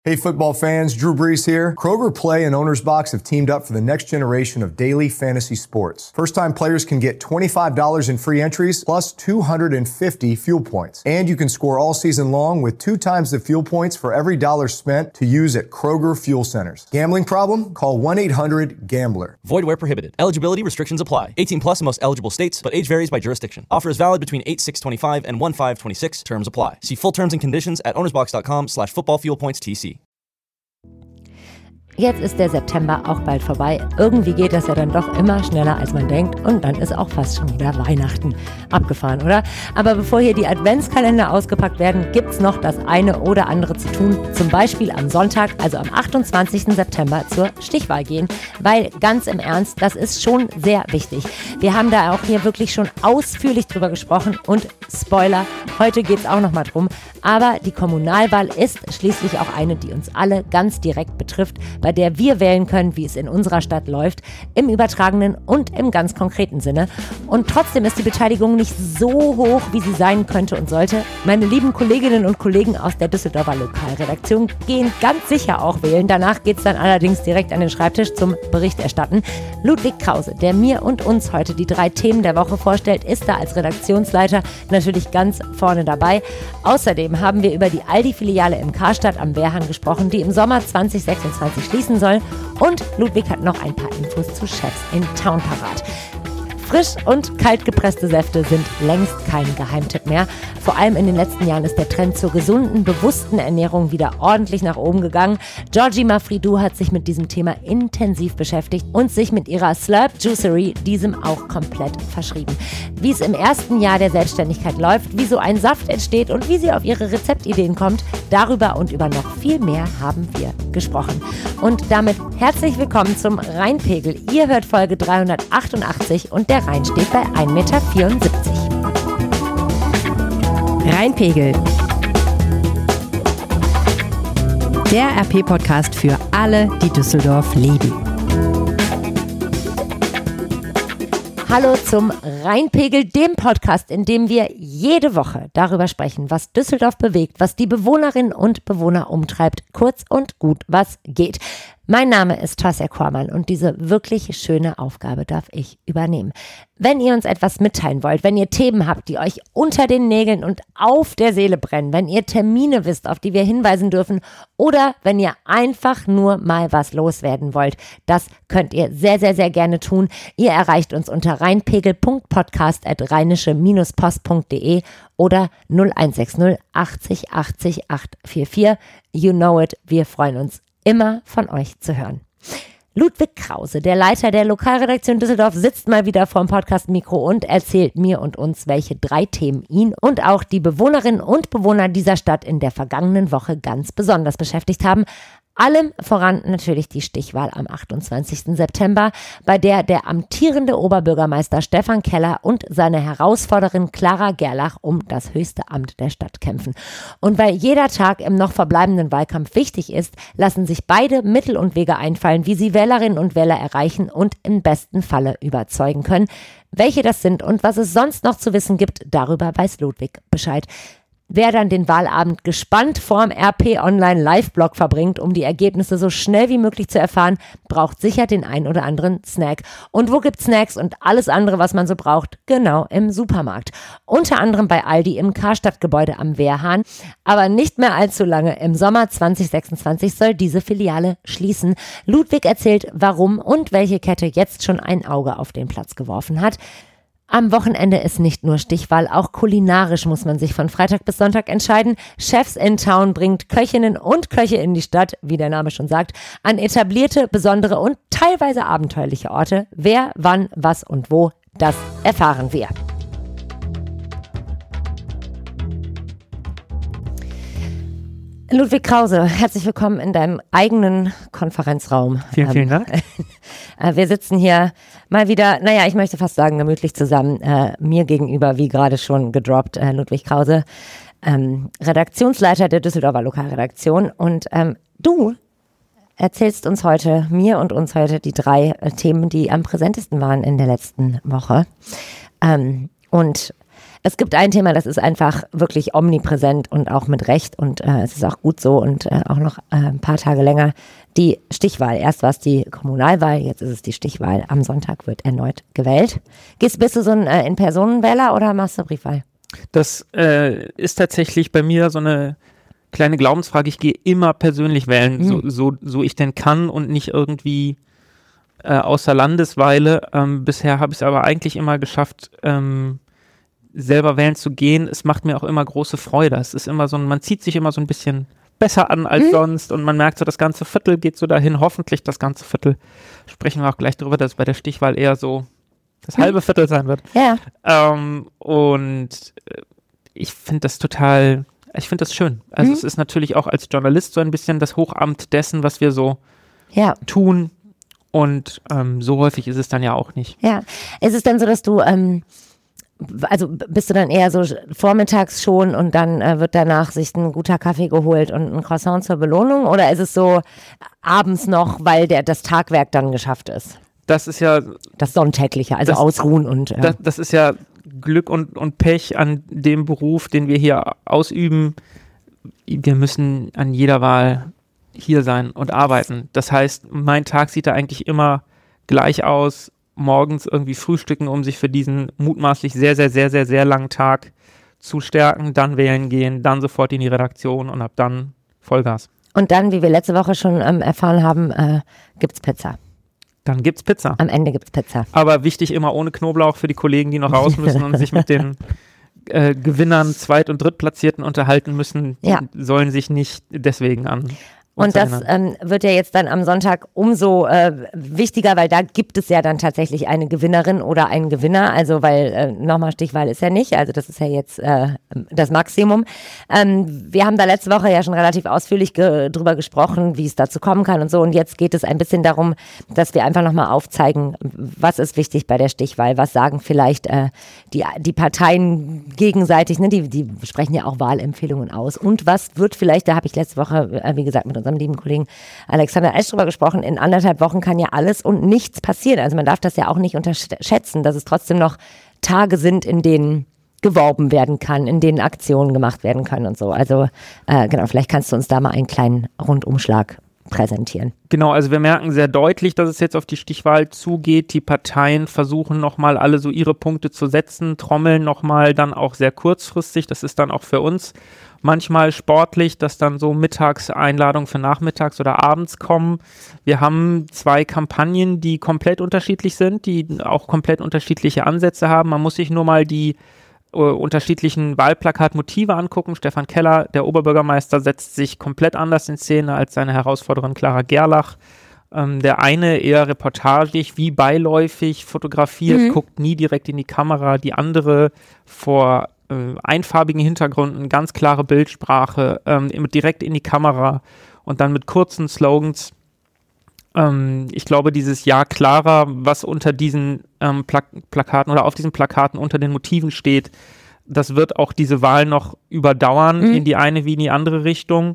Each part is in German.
Hey football fans, Drew Brees here. Kroger Play and Owner's Box have teamed up for the next generation of daily fantasy sports. First-time players can get $25 in free entries plus 250 fuel points. And you can score all season long with 2 times the fuel points for every dollar spent to use at Kroger Fuel Centers. Gambling problem? Call 1-800-GAMBLER. Void where prohibited. Eligibility restrictions apply. 18 plus in most eligible states, but age varies by jurisdiction. Offer is valid between 8/6/25 and 1/5/26. Terms apply. See full terms and conditions at ownersbox.com/footballfuelpointstc. Jetzt ist der September auch bald vorbei. Irgendwie geht das ja dann doch immer schneller, als man denkt. Und dann ist auch fast schon wieder Weihnachten. Abgefahren, oder? Aber bevor hier die Adventskalender ausgepackt werden, gibt's noch das eine oder andere zu tun. Zum Beispiel am Sonntag, also am 28. September, zur Stichwahl gehen. Weil, ganz im Ernst, das ist schon sehr wichtig. Wir haben da auch hier wirklich schon ausführlich drüber gesprochen. Und Spoiler, heute geht's auch nochmal drum. Aber die Kommunalwahl ist schließlich auch eine, die uns alle ganz direkt betrifft, bei der wir wählen können, wie es in unserer Stadt läuft, im übertragenen und im ganz konkreten Sinne. Und trotzdem ist die Beteiligung nicht so hoch, wie sie sein könnte und sollte. Meine lieben Kolleginnen und Kollegen aus der Düsseldorfer Lokalredaktion gehen ganz sicher auch wählen. Danach geht es dann allerdings direkt an den Schreibtisch zum Bericht erstatten. Ludwig Krause, der mir und uns heute die 3 Themen der Woche vorstellt, ist da als Redaktionsleiter natürlich ganz vorne dabei. Außerdem haben wir über die Aldi-Filiale in Karstadt am Wehrhahn gesprochen, die im Sommer 2026 schließen soll. Und Ludwig hat noch ein paar Infos zu Chefs in Town parat. Frisch und kalt gepresste Säfte sind längst kein Geheimtipp mehr. Vor allem in den letzten Jahren ist der Trend zur gesunden, bewussten Ernährung wieder ordentlich nach oben gegangen. Georgie Mafridou hat sich mit diesem Thema intensiv beschäftigt und sich mit ihrer Slurp Juicery diesem auch komplett verschrieben. Wie es im ersten Jahr der Selbstständigkeit läuft, wie so ein Saft entsteht und wie sie auf ihre Rezeptideen kommt, darüber und über noch viel mehr haben wir gesprochen. Und damit herzlich willkommen zum Rheinpegel. Ihr hört Folge 388 und der Rhein steht bei 1,74 Meter. Rheinpegel. Der RP-Podcast für alle, die Düsseldorf lieben. Hallo zum Rheinpegel, dem Podcast, in dem wir jede Woche darüber sprechen, was Düsseldorf bewegt, was die Bewohnerinnen und Bewohner umtreibt, kurz und gut, was geht. Mein Name ist Tasja Kormann und diese wirklich schöne Aufgabe darf ich übernehmen. Wenn ihr uns etwas mitteilen wollt, wenn ihr Themen habt, die euch unter den Nägeln und auf der Seele brennen, wenn ihr Termine wisst, auf die wir hinweisen dürfen oder wenn ihr einfach nur mal was loswerden wollt, das könnt ihr sehr, sehr, sehr gerne tun. Ihr erreicht uns unter rheinpegel.podcast@rheinische-post.de oder 0160 80 80 844. You know it, wir freuen uns immer von euch zu hören. Ludwig Krause, der Leiter der Lokalredaktion Düsseldorf, sitzt mal wieder vorm Podcast-Mikro und erzählt mir und uns, welche 3 Themen ihn und auch die Bewohnerinnen und Bewohner dieser Stadt in der vergangenen Woche ganz besonders beschäftigt haben. Allem voran natürlich die Stichwahl am 28. September, bei der der amtierende Oberbürgermeister Stefan Keller und seine Herausforderin Clara Gerlach um das höchste Amt der Stadt kämpfen. Und weil jeder Tag im noch verbleibenden Wahlkampf wichtig ist, lassen sich beide Mittel und Wege einfallen, wie sie Wählerinnen und Wähler erreichen und im besten Falle überzeugen können. Welche das sind und was es sonst noch zu wissen gibt, darüber weiß Ludwig Bescheid. Wer dann den Wahlabend gespannt vorm RP Online Live-Blog verbringt, um die Ergebnisse so schnell wie möglich zu erfahren, braucht sicher den ein oder anderen Snack. Und wo gibt's Snacks und alles andere, was man so braucht? Genau, im Supermarkt. Unter anderem bei Aldi im Karstadtgebäude am Wehrhahn. Aber nicht mehr allzu lange. Im Sommer 2026 soll diese Filiale schließen. Ludwig erzählt, warum und welche Kette jetzt schon ein Auge auf den Platz geworfen hat. Am Wochenende ist nicht nur Stichwahl, auch kulinarisch muss man sich von Freitag bis Sonntag entscheiden. Chefs in Town bringt Köchinnen und Köche in die Stadt, wie der Name schon sagt, an etablierte, besondere und teilweise abenteuerliche Orte. Wer, wann, was und wo, das erfahren wir. Ludwig Krause, herzlich willkommen in deinem eigenen Konferenzraum. Vielen Dank. Wir sitzen hier mal wieder, ich möchte fast sagen, gemütlich zusammen. Mir gegenüber, wie gerade schon gedroppt, Ludwig Krause, Redaktionsleiter der Düsseldorfer Lokalredaktion. Und du erzählst mir und uns heute die 3 Themen, die am präsentesten waren in der letzten Woche. Und Es gibt ein Thema, das ist einfach wirklich omnipräsent und auch mit Recht und es ist auch gut so und auch noch ein paar Tage länger die Stichwahl. Erst war es die Kommunalwahl, jetzt ist es die Stichwahl. Am Sonntag wird erneut gewählt. Bist du so ein In-Personen-Wähler oder machst du Briefwahl? Das ist tatsächlich bei mir so eine kleine Glaubensfrage. Ich gehe immer persönlich wählen, so ich denn kann und nicht irgendwie außer Landesweile. Bisher habe ich es aber eigentlich immer geschafft, selber wählen zu gehen. Es macht mir auch immer große Freude. Es ist immer so, man zieht sich immer so ein bisschen besser an als sonst und man merkt so, das ganze Viertel geht so dahin, hoffentlich das ganze Viertel. Sprechen wir auch gleich darüber, dass bei der Stichwahl eher so das halbe Viertel sein wird. Ja. Und ich finde das schön. Also es ist natürlich auch als Journalist so ein bisschen das Hochamt dessen, was wir so tun. Und so häufig ist es dann ja auch nicht. Ja. Ist es dann so, dass du also bist du dann eher so vormittags schon und dann wird danach sich ein guter Kaffee geholt und ein Croissant zur Belohnung? Oder ist es so abends noch, weil das Tagwerk dann geschafft ist? Das ist ja das Sonntägliche, also ausruhen und das ist ja Glück und Pech an dem Beruf, den wir hier ausüben. Wir müssen an jeder Wahl hier sein und arbeiten. Das heißt, mein Tag sieht da eigentlich immer gleich aus. Morgens irgendwie frühstücken, um sich für diesen mutmaßlich sehr, sehr, sehr, sehr, sehr langen Tag zu stärken, dann wählen gehen, dann sofort in die Redaktion und ab dann Vollgas. Und dann, wie wir letzte Woche schon erfahren haben, gibt's Pizza. Dann gibt's Pizza. Am Ende gibt's Pizza. Aber wichtig, immer ohne Knoblauch für die Kollegen, die noch raus müssen und sich mit den Gewinnern, Zweit- und Drittplatzierten unterhalten müssen, sollen sich nicht deswegen an. Und das wird ja jetzt dann am Sonntag umso wichtiger, weil da gibt es ja dann tatsächlich eine Gewinnerin oder einen Gewinner. Also weil nochmal Stichwahl ist ja nicht, also das ist ja jetzt das Maximum. Wir haben da letzte Woche ja schon relativ ausführlich drüber gesprochen, wie es dazu kommen kann und so. Und jetzt geht es ein bisschen darum, dass wir einfach nochmal aufzeigen, was ist wichtig bei der Stichwahl, was sagen vielleicht die Parteien gegenseitig, ne? Die sprechen ja auch Wahlempfehlungen aus. Und was wird vielleicht, da habe ich letzte Woche, wie gesagt, mit unserem lieben Kollegen Alexander Esch drüber gesprochen, in 1,5 Wochen kann ja alles und nichts passieren. Also man darf das ja auch nicht unterschätzen, dass es trotzdem noch Tage sind, in denen geworben werden kann, in denen Aktionen gemacht werden können und so. Also genau, vielleicht kannst du uns da mal einen kleinen Rundumschlag präsentieren. Genau, also wir merken sehr deutlich, dass es jetzt auf die Stichwahl zugeht. Die Parteien versuchen nochmal alle so ihre Punkte zu setzen, trommeln nochmal dann auch sehr kurzfristig. Das ist dann auch für uns manchmal sportlich, dass dann so Mittagseinladungen für nachmittags oder abends kommen. Wir haben 2 Kampagnen, die komplett unterschiedlich sind, die auch komplett unterschiedliche Ansätze haben. Man muss sich nur mal die unterschiedlichen Wahlplakatmotive angucken. Stefan Keller, der Oberbürgermeister, setzt sich komplett anders in Szene als seine Herausforderin Clara Gerlach. Der eine eher reportagig, wie beiläufig fotografiert, guckt nie direkt in die Kamera. Die andere vor einfarbigen Hintergründen, ganz klare Bildsprache, direkt in die Kamera und dann mit kurzen Slogans. Ich glaube, dieses Ja klarer, was unter diesen Plakaten oder auf diesen Plakaten unter den Motiven steht, das wird auch diese Wahl noch überdauern, in die eine wie in die andere Richtung.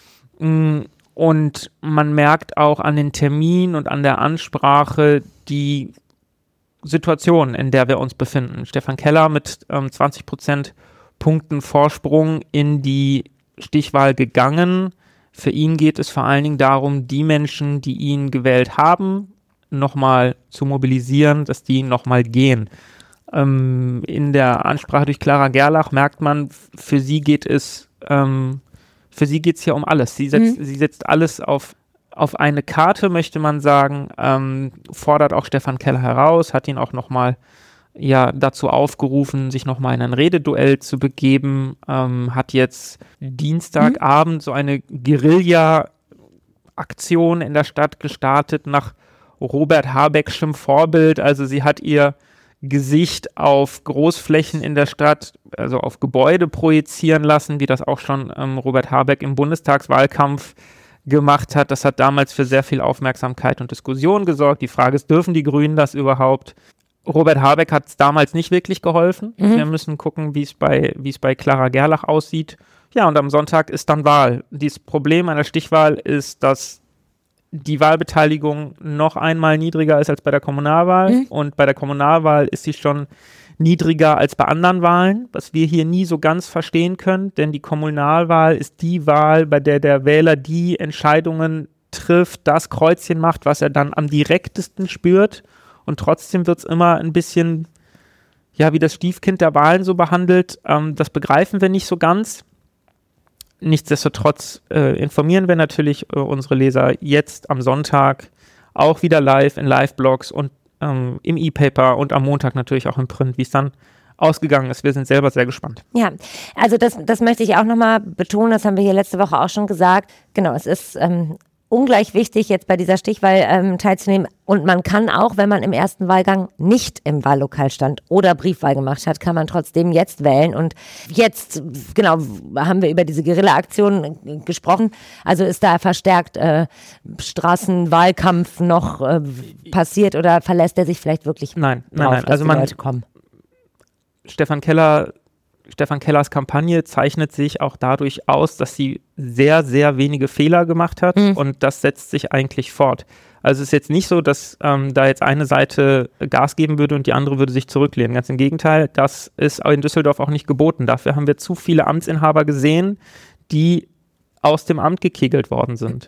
Und man merkt auch an den Terminen und an der Ansprache die Situation, in der wir uns befinden. Stefan Keller mit 20% Punkten Vorsprung in die Stichwahl gegangen. Für ihn geht es vor allen Dingen darum, die Menschen, die ihn gewählt haben, nochmal zu mobilisieren, dass die nochmal gehen. In der Ansprache durch Clara Gerlach merkt man, für sie geht es hier um alles. Sie setzt alles auf eine Karte, möchte man sagen, fordert auch Stefan Keller heraus, hat ihn auch nochmal dazu aufgerufen, sich nochmal in ein Rededuell zu begeben, hat jetzt Dienstagabend so eine Guerilla-Aktion in der Stadt gestartet nach Robert Habeckschem Vorbild. Also sie hat ihr Gesicht auf Großflächen in der Stadt, also auf Gebäude projizieren lassen, wie das auch schon Robert Habeck im Bundestagswahlkampf gemacht hat. Das hat damals für sehr viel Aufmerksamkeit und Diskussion gesorgt. Die Frage ist, dürfen die Grünen das überhaupt? Robert Habeck hat es damals nicht wirklich geholfen. Wir müssen gucken, wie es bei Clara Gerlach aussieht. Ja, und am Sonntag ist dann Wahl. Das Problem einer Stichwahl ist, dass die Wahlbeteiligung noch einmal niedriger ist als bei der Kommunalwahl. Und bei der Kommunalwahl ist sie schon niedriger als bei anderen Wahlen, was wir hier nie so ganz verstehen können, denn die Kommunalwahl ist die Wahl, bei der der Wähler die Entscheidungen trifft, das Kreuzchen macht, was er dann am direktesten spürt, und trotzdem wird es immer ein bisschen, ja, wie das Stiefkind der Wahlen so behandelt. Das begreifen wir nicht so ganz. Nichtsdestotrotz informieren wir natürlich unsere Leser jetzt am Sonntag auch wieder live in Live-Blogs und im E-Paper und am Montag natürlich auch im Print, wie es dann ausgegangen ist. Wir sind selber sehr gespannt. Ja, also das möchte ich auch nochmal betonen, das haben wir hier letzte Woche auch schon gesagt. Genau, es ist ungleich wichtig, jetzt bei dieser Stichwahl teilzunehmen, und man kann auch, wenn man im ersten Wahlgang nicht im Wahllokal stand oder Briefwahl gemacht hat, kann man trotzdem jetzt wählen. Und jetzt, genau, haben wir über diese Guerilla-Aktion gesprochen, also ist da verstärkt Straßenwahlkampf noch passiert, oder verlässt er sich vielleicht wirklich drauf, dass also die Leute kommen? Stefan Kellers Kampagne zeichnet sich auch dadurch aus, dass sie sehr, sehr wenige Fehler gemacht hat, und das setzt sich eigentlich fort. Also es ist jetzt nicht so, dass da jetzt eine Seite Gas geben würde und die andere würde sich zurücklehnen. Ganz im Gegenteil, das ist in Düsseldorf auch nicht geboten. Dafür haben wir zu viele Amtsinhaber gesehen, die aus dem Amt gekegelt worden sind.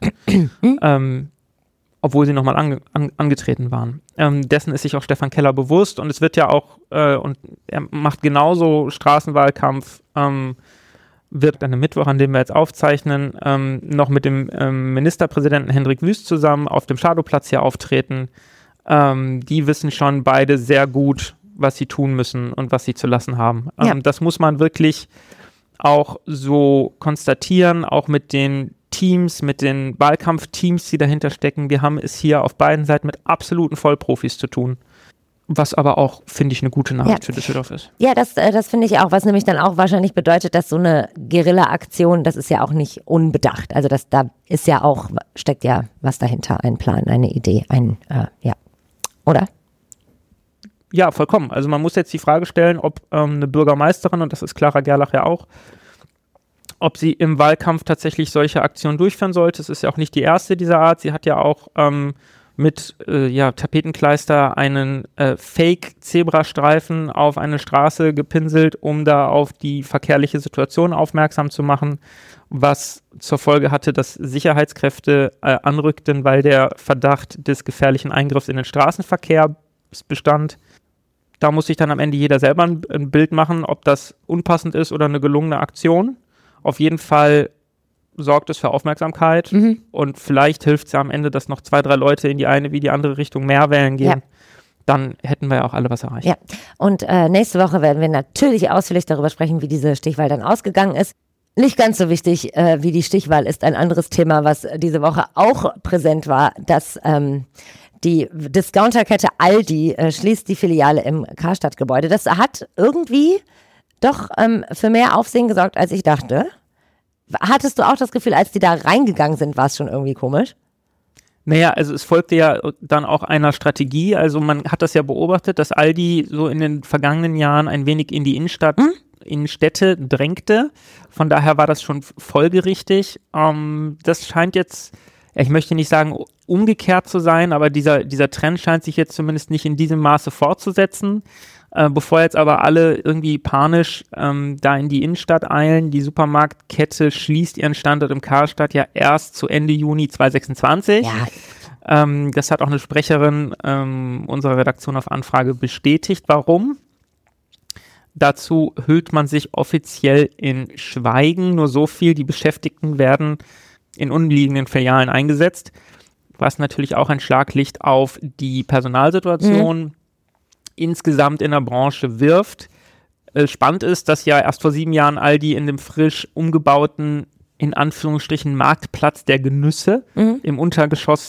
Obwohl sie nochmal angetreten waren. Dessen ist sich auch Stefan Keller bewusst, und es wird ja auch, und er macht genauso Straßenwahlkampf, wird an dem Mittwoch, an dem wir jetzt aufzeichnen, noch mit dem Ministerpräsidenten Hendrik Wüst zusammen auf dem Schadowplatz hier auftreten. Die wissen schon beide sehr gut, was sie tun müssen und was sie zu lassen haben. Das muss man wirklich auch so konstatieren, auch mit den Teams, mit den Wahlkampfteams, die dahinter stecken. Wir haben es hier auf beiden Seiten mit absoluten Vollprofis zu tun. Was aber auch, finde ich, eine gute Nachricht für Düsseldorf ist. Ja, das finde ich auch, was nämlich dann auch wahrscheinlich bedeutet, dass so eine Guerilla-Aktion, das ist ja auch nicht unbedacht. Also da ist ja auch, steckt ja was dahinter, ein Plan, eine Idee, oder? Ja, vollkommen. Also man muss jetzt die Frage stellen, ob eine Bürgermeisterin, und das ist Clara Gerlach ja auch, ob sie im Wahlkampf tatsächlich solche Aktionen durchführen sollte. Es ist ja auch nicht die erste dieser Art. Sie hat ja auch mit Tapetenkleister einen Fake-Zebrastreifen auf eine Straße gepinselt, um da auf die verkehrliche Situation aufmerksam zu machen, was zur Folge hatte, dass Sicherheitskräfte anrückten, weil der Verdacht des gefährlichen Eingriffs in den Straßenverkehr bestand. Da muss sich dann am Ende jeder selber ein Bild machen, ob das unpassend ist oder eine gelungene Aktion. Auf jeden Fall sorgt es für Aufmerksamkeit, und vielleicht hilft es ja am Ende, dass noch 2, 3 Leute in die eine wie die andere Richtung mehr wählen gehen. Ja. Dann hätten wir ja auch alle was erreicht. Ja, und nächste Woche werden wir natürlich ausführlich darüber sprechen, wie diese Stichwahl dann ausgegangen ist. Nicht ganz so wichtig wie die Stichwahl ist ein anderes Thema, was diese Woche auch präsent war, dass die Discounterkette Aldi schließt die Filiale im Karstadt-Gebäude. Das hat irgendwie doch für mehr Aufsehen gesorgt, als ich dachte. Hattest du auch das Gefühl, als die da reingegangen sind, war es schon irgendwie komisch? Naja, also es folgte ja dann auch einer Strategie. Also man hat das ja beobachtet, dass Aldi so in den vergangenen Jahren ein wenig in die Innenstädte drängte. Von daher war das schon folgerichtig. Das scheint jetzt, ich möchte nicht sagen umgekehrt zu sein, aber dieser Trend scheint sich jetzt zumindest nicht in diesem Maße fortzusetzen. Bevor jetzt aber alle irgendwie panisch da in die Innenstadt eilen, die Supermarktkette schließt ihren Standort im Karstadt ja erst zu Ende Juni 2026. Ja. Das hat auch eine Sprecherin unserer Redaktion auf Anfrage bestätigt. Warum? Dazu hüllt man sich offiziell in Schweigen. Nur so viel, die Beschäftigten werden in umliegenden Filialen eingesetzt, was natürlich auch ein Schlaglicht auf die Personalsituation insgesamt in der Branche wirft. Spannend ist, dass ja erst vor 7 Jahren Aldi in dem frisch umgebauten, in Anführungsstrichen, Marktplatz der Genüsse im Untergeschoss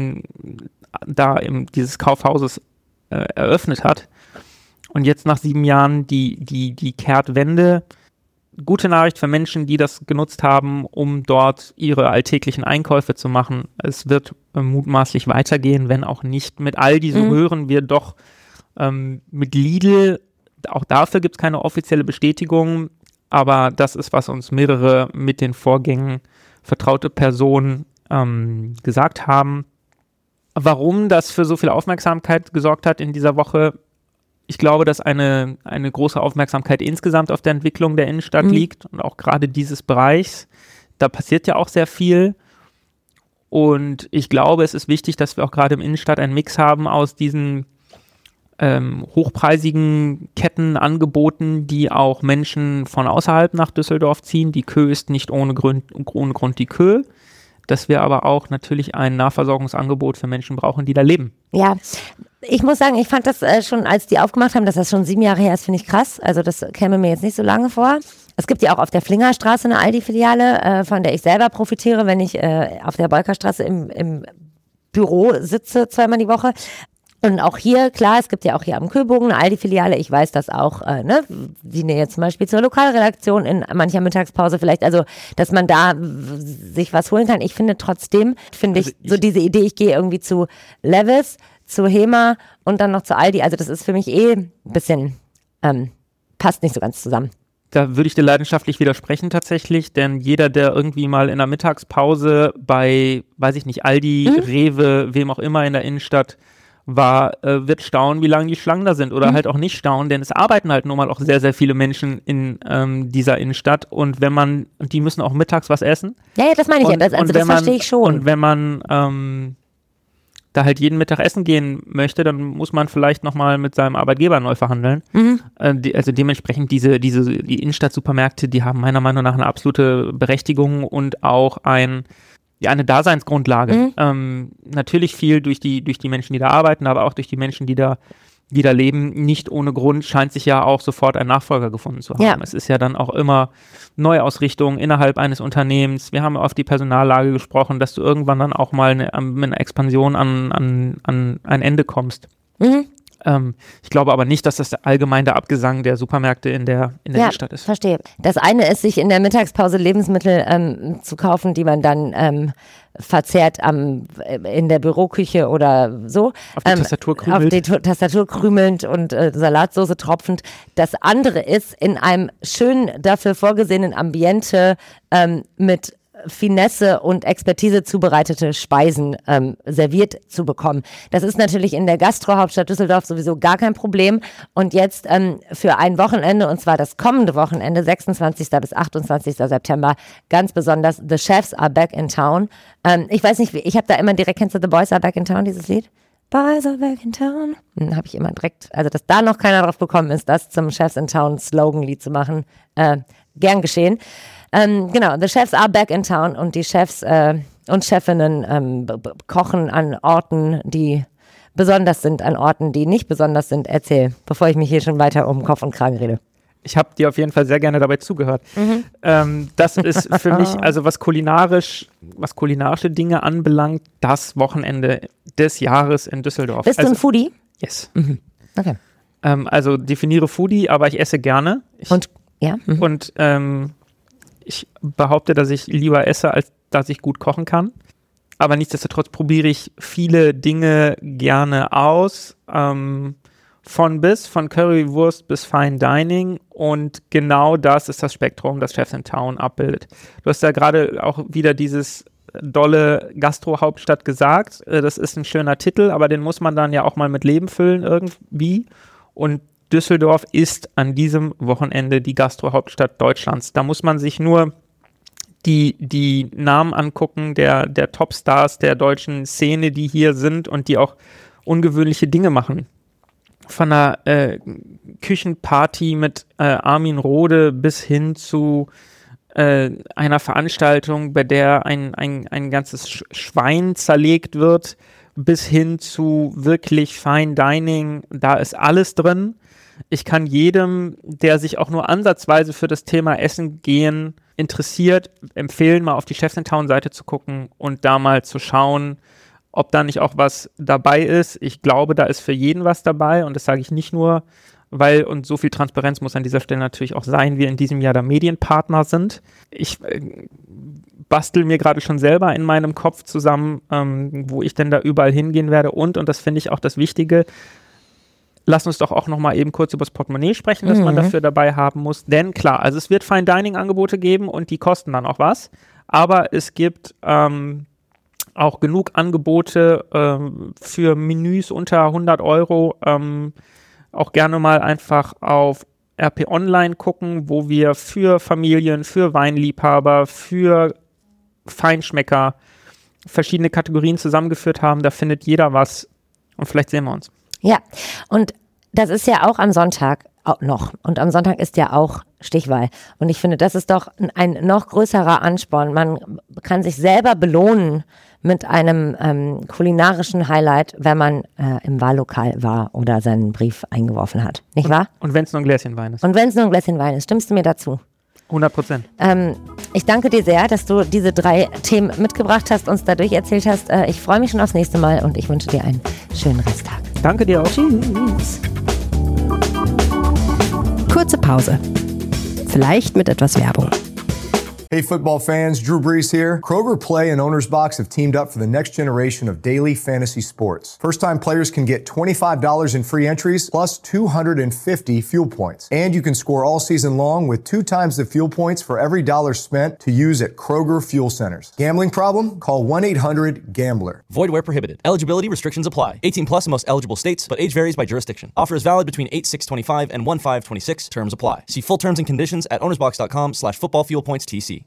dieses Kaufhauses eröffnet hat. Und jetzt nach 7 Jahren die Kehrtwende. Gute Nachricht für Menschen, die das genutzt haben, um dort ihre alltäglichen Einkäufe zu machen. Es wird mutmaßlich weitergehen, wenn auch nicht mit Aldi. So hören wir doch mit Lidl. Auch dafür gibt es keine offizielle Bestätigung. Aber das ist, was uns mehrere mit den Vorgängen vertraute Personen gesagt haben. Warum das für so viel Aufmerksamkeit gesorgt hat in dieser Woche, Ich glaube, dass eine große Aufmerksamkeit insgesamt auf der Entwicklung der Innenstadt liegt und auch gerade dieses Bereichs. Da passiert ja auch sehr viel. Und ich glaube, es ist wichtig, dass wir auch gerade im Innenstadt einen Mix haben aus diesen hochpreisigen Kettenangeboten, die auch Menschen von außerhalb nach Düsseldorf ziehen. Die Kö ist nicht ohne Grund die Kö. Dass wir aber auch natürlich ein Nahversorgungsangebot für Menschen brauchen, die da leben. Ja, ich muss sagen, ich fand das schon, als die aufgemacht haben, dass das schon 7 Jahre her ist, finde ich krass. Also das käme mir jetzt nicht so lange vor. Es gibt ja auch auf der Flingerstraße eine Aldi-Filiale, von der ich selber profitiere, wenn ich auf der Bolkerstraße im Büro sitze 2-mal die Woche. Und auch hier, klar, es gibt ja auch hier am Köbogen eine Aldi-Filiale. Ich weiß das auch, die Nähe zum Beispiel zur Lokalredaktion in mancher Mittagspause vielleicht, also, dass man da sich was holen kann. Ich finde trotzdem, so diese Idee, ich gehe irgendwie zu Levis, zu HEMA und dann noch zu Aldi. Also das ist für mich ein bisschen, passt nicht so ganz zusammen. Da würde ich dir leidenschaftlich widersprechen tatsächlich, denn jeder, der irgendwie mal in der Mittagspause bei, weiß ich nicht, Aldi, Rewe, wem auch immer in der Innenstadt war, wird staunen, wie lange die Schlangen da sind oder halt auch nicht staunen, denn es arbeiten halt nun mal auch sehr, sehr viele Menschen in dieser Innenstadt und die müssen auch mittags was essen. Ja, das meine ich ja, das verstehe ich schon. Und wenn man da halt jeden Mittag essen gehen möchte, dann muss man vielleicht nochmal mit seinem Arbeitgeber neu verhandeln. Also dementsprechend die Innenstadt-Supermärkte, die haben meiner Meinung nach eine absolute Berechtigung und auch eine Daseinsgrundlage. Natürlich viel durch die Menschen, die da arbeiten, aber auch durch die Menschen, die da leben. Nicht ohne Grund scheint sich ja auch sofort ein Nachfolger gefunden zu haben. Ja. Es ist ja dann auch immer Neuausrichtung innerhalb eines Unternehmens. Wir haben auf die Personallage gesprochen, dass du irgendwann dann auch mal mit einer Expansion an ein Ende kommst. Ich glaube aber nicht, dass das allgemein der Abgesang der Supermärkte in der Innenstadt ist. Verstehe. Das eine ist, sich in der Mittagspause Lebensmittel zu kaufen, die man dann verzehrt in der Büroküche oder so. Auf die Tastatur krümelnd. Auf die Tastatur krümelnd und Salatsoße tropfend. Das andere ist, in einem schön dafür vorgesehenen Ambiente mit Finesse und Expertise zubereitete Speisen serviert zu bekommen. Das ist natürlich in der Gastro-Hauptstadt Düsseldorf sowieso gar kein Problem. Und jetzt für ein Wochenende, und zwar das kommende Wochenende, 26. bis 28. September, ganz besonders, The Chefs are back in town. Ich weiß nicht, ich habe da immer direkt, kennst du The Boys are back in town, dieses Lied? Boys are back in town. Habe ich immer direkt, also dass da noch keiner drauf gekommen ist, das zum Chefs in Town Slogan-Lied zu machen. Gern geschehen. Genau, the chefs are back in town und die Chefs und Chefinnen kochen an Orten, die besonders sind, an Orten, die nicht besonders sind. Erzähl, bevor ich mich hier schon weiter um Kopf und Kragen rede. Ich habe dir auf jeden Fall sehr gerne dabei zugehört. Das ist für mich, also was kulinarische Dinge anbelangt, das Wochenende des Jahres in Düsseldorf. Bist du ein Foodie? Yes. Okay. Also definiere Foodie, aber ich esse gerne. Und ich behaupte, dass ich lieber esse, als dass ich gut kochen kann. Aber nichtsdestotrotz probiere ich viele Dinge gerne aus. Von Currywurst bis Fine Dining. Und genau das ist das Spektrum, das Chefs in Town abbildet. Du hast ja gerade auch wieder dieses dolle Gastro-Hauptstadt gesagt. Das ist ein schöner Titel, aber den muss man dann ja auch mal mit Leben füllen irgendwie. Und Düsseldorf ist an diesem Wochenende die Gastro-Hauptstadt Deutschlands. Da muss man sich nur die Namen angucken, der Topstars der deutschen Szene, die hier sind und die auch ungewöhnliche Dinge machen. Von einer Küchenparty mit Armin Rohde bis hin zu einer Veranstaltung, bei der ein ganzes Schwein zerlegt wird, bis hin zu wirklich Fine Dining. Da ist alles drin. Ich kann jedem, der sich auch nur ansatzweise für das Thema Essen gehen interessiert, empfehlen, mal auf die Chefs in Town Seite zu gucken und da mal zu schauen, ob da nicht auch was dabei ist. Ich glaube, da ist für jeden was dabei und das sage ich nicht nur, weil, und so viel Transparenz muss an dieser Stelle natürlich auch sein, wir in diesem Jahr da Medienpartner sind. Ich bastel mir gerade schon selber in meinem Kopf zusammen, wo ich denn da überall hingehen werde und das finde ich auch das Wichtige, lass uns doch auch noch mal eben kurz über das Portemonnaie sprechen, das man dafür dabei haben muss. Denn klar, also es wird Fine-Dining-Angebote geben und die kosten dann auch was. Aber es gibt auch genug Angebote für Menüs unter 100 Euro, auch gerne mal einfach auf RP Online gucken, wo wir für Familien, für Weinliebhaber, für Feinschmecker verschiedene Kategorien zusammengeführt haben. Da findet jeder was und vielleicht sehen wir uns. Ja, und das ist ja auch am Sonntag noch. Und am Sonntag ist ja auch Stichwahl. Und ich finde, das ist doch ein noch größerer Ansporn. Man kann sich selber belohnen mit einem kulinarischen Highlight, wenn man im Wahllokal war oder seinen Brief eingeworfen hat. Nicht wahr? Und wenn es nur ein Gläschen Wein ist. Und wenn es nur ein Gläschen Wein ist. Stimmst du mir dazu? 100%. Ich danke dir sehr, dass du diese 3 Themen mitgebracht hast, uns dadurch erzählt hast. Ich freue mich schon aufs nächste Mal und ich wünsche dir einen schönen Resttag. Danke dir auch. Tschüss. Kurze Pause. Vielleicht mit etwas Werbung. Hey football fans, Drew Brees here. Kroger Play and Owner's Box have teamed up for the next generation of daily fantasy sports. First-time players can get $25 in free entries plus 250 fuel points. And you can score all season long with 2 times the fuel points for every dollar spent to use at Kroger fuel centers. Gambling problem? Call 1-800-GAMBLER. Void where prohibited. Eligibility restrictions apply. 18 plus in most eligible states, but age varies by jurisdiction. Offer is valid between 8/6/25 and 1/5/26. Terms apply. See full terms and conditions at ownersbox.com/footballfuelpoints/TC.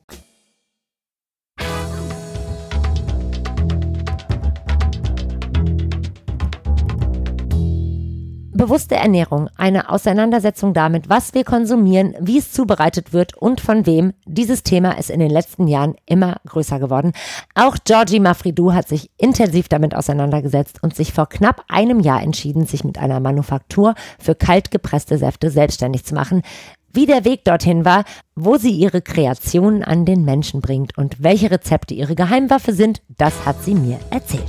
Bewusste Ernährung, eine Auseinandersetzung damit, was wir konsumieren, wie es zubereitet wird und von wem. Dieses Thema ist in den letzten Jahren immer größer geworden. Auch Georgie Mafridou hat sich intensiv damit auseinandergesetzt und sich vor knapp einem Jahr entschieden, sich mit einer Manufaktur für kaltgepresste Säfte selbstständig zu machen. Wie der Weg dorthin war, wo sie ihre Kreationen an den Menschen bringt und welche Rezepte ihre Geheimwaffe sind, das hat sie mir erzählt.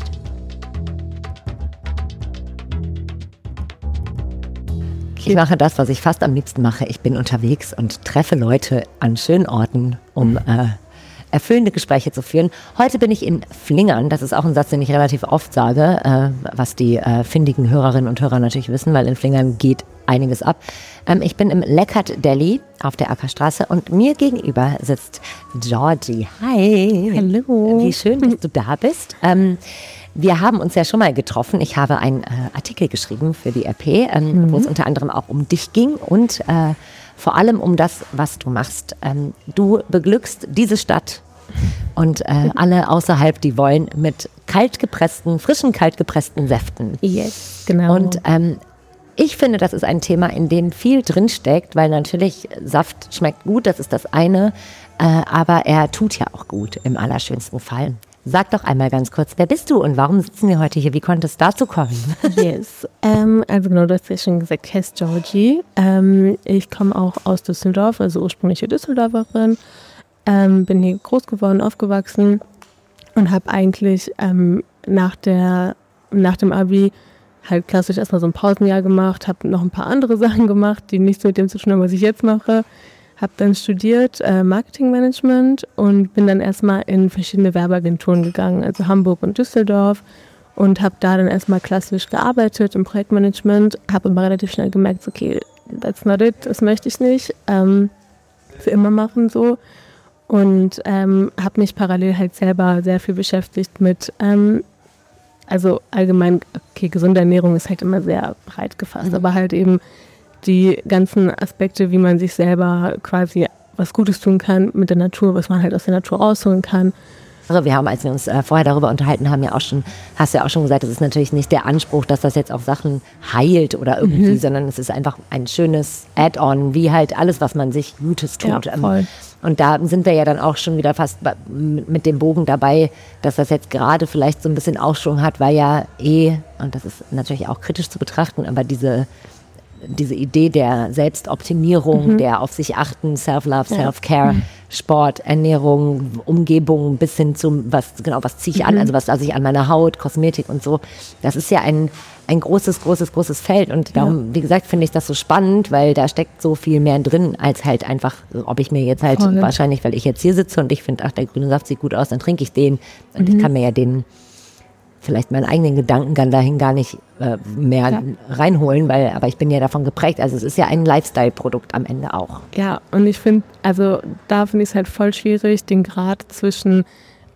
Ich mache das, was ich fast am liebsten mache. Ich bin unterwegs und treffe Leute an schönen Orten, um erfüllende Gespräche zu führen. Heute bin ich in Flingern. Das ist auch ein Satz, den ich relativ oft sage, was die findigen Hörerinnen und Hörer natürlich wissen, weil in Flingern geht einiges ab. Ich bin im Leckert Deli auf der Ackerstraße und mir gegenüber sitzt Georgie. Hi. Hallo. Wie schön, dass du da bist. Wir haben uns ja schon mal getroffen. Ich habe einen Artikel geschrieben für die RP, wo es unter anderem auch um dich ging und vor allem um das, was du machst. Du beglückst diese Stadt und alle außerhalb, die wollen, mit frischen kaltgepressten Säften. Yes, genau. Und ich finde, das ist ein Thema, in dem viel drinsteckt, weil natürlich Saft schmeckt gut, das ist das eine, aber er tut ja auch gut im allerschönsten Fall. Sag doch einmal ganz kurz, wer bist du und warum sitzen wir heute hier? Wie konnte es dazu kommen? Yes. Also genau, du hast ja schon gesagt, ich heiße Georgie. Ich komme auch aus Düsseldorf, also ursprüngliche Düsseldorferin. Bin hier groß geworden, aufgewachsen und habe eigentlich nach dem Abi halt klassisch erstmal so ein Pausenjahr gemacht, habe noch ein paar andere Sachen gemacht, die nichts mit dem zu tun haben, was ich jetzt mache. Habe dann studiert Marketingmanagement und bin dann erstmal in verschiedene Werbeagenturen gegangen, also Hamburg und Düsseldorf, und habe da dann erstmal klassisch gearbeitet im Projektmanagement, habe aber relativ schnell gemerkt, okay, that's not it, das möchte ich nicht für immer machen so, und habe mich parallel halt selber sehr viel beschäftigt mit, also allgemein, okay, gesunde Ernährung ist halt immer sehr breit gefasst, aber halt eben die ganzen Aspekte, wie man sich selber quasi was Gutes tun kann mit der Natur, was man halt aus der Natur rausholen kann. Also wir haben, als wir uns vorher darüber unterhalten haben, hast du ja auch schon gesagt, es ist natürlich nicht der Anspruch, dass das jetzt auch Sachen heilt oder irgendwie, sondern es ist einfach ein schönes Add-on, wie halt alles, was man sich Gutes tut. Ja, voll. Und da sind wir ja dann auch schon wieder fast mit dem Bogen dabei, dass das jetzt gerade vielleicht so ein bisschen Aufschwung hat, weil ja und das ist natürlich auch kritisch zu betrachten, aber diese Idee der Selbstoptimierung, der auf sich achten, Self-Love, Self-Care, Sport, Ernährung, Umgebung bis hin zum, was ziehe ich an, also was lasse ich an meiner Haut, Kosmetik und so. Das ist ja ein großes Feld und darum, wie gesagt, finde ich das so spannend, weil da steckt so viel mehr drin, als halt einfach, ob ich mir jetzt halt wahrscheinlich, weil ich jetzt hier sitze und ich finde, der grüne Saft sieht gut aus, dann trinke ich den und ich kann mir ja vielleicht meinen eigenen Gedankengang dahin gar nicht mehr reinholen, aber ich bin ja davon geprägt. Also es ist ja ein Lifestyle-Produkt am Ende auch. Ja, und ich finde, also da finde ich es halt voll schwierig, den Grad zwischen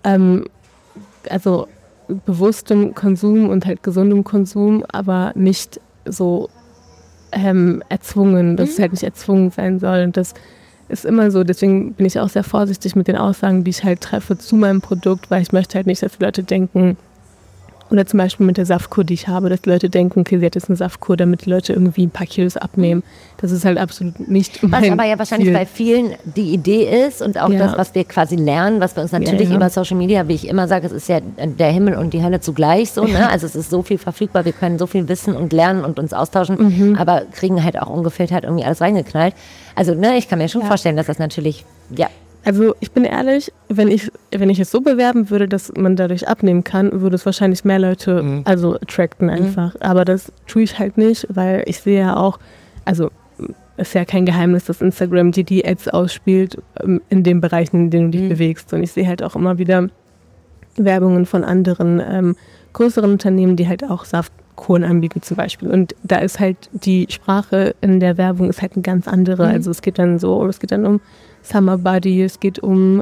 also bewusstem Konsum und halt gesundem Konsum, aber nicht so erzwungen, dass es halt nicht erzwungen sein soll. Und das ist immer so, deswegen bin ich auch sehr vorsichtig mit den Aussagen, die ich halt treffe zu meinem Produkt, weil ich möchte halt nicht, dass die Leute denken, oder zum Beispiel mit der Saftkur, die ich habe, dass die Leute denken, okay, sie hat jetzt eine Saftkur, damit die Leute irgendwie ein paar Kilos abnehmen. Das ist halt absolut nicht mein Was aber ja wahrscheinlich Ziel. bei vielen die Idee ist und auch das, was wir quasi lernen, was wir uns natürlich über Social Media, wie ich immer sage, es ist ja der Himmel und die Hölle zugleich so, ne? Also es ist so viel verfügbar, wir können so viel wissen und lernen und uns austauschen, aber kriegen halt auch ungefiltert irgendwie alles reingeknallt. Also ne, ich kann mir schon vorstellen, dass das natürlich, Also ich bin ehrlich, wenn ich es so bewerben würde, dass man dadurch abnehmen kann, würde es wahrscheinlich mehr Leute attracten einfach. Aber das tue ich halt nicht, weil ich sehe ja auch, also ist ja kein Geheimnis, dass Instagram dir die Ads ausspielt in den Bereichen, in denen du dich bewegst. Und ich sehe halt auch immer wieder Werbungen von anderen größeren Unternehmen, die halt auch Saftkuren anbieten zum Beispiel. Und da ist halt die Sprache in der Werbung ist halt eine ganz andere. Also es geht dann um Summer Body, es geht um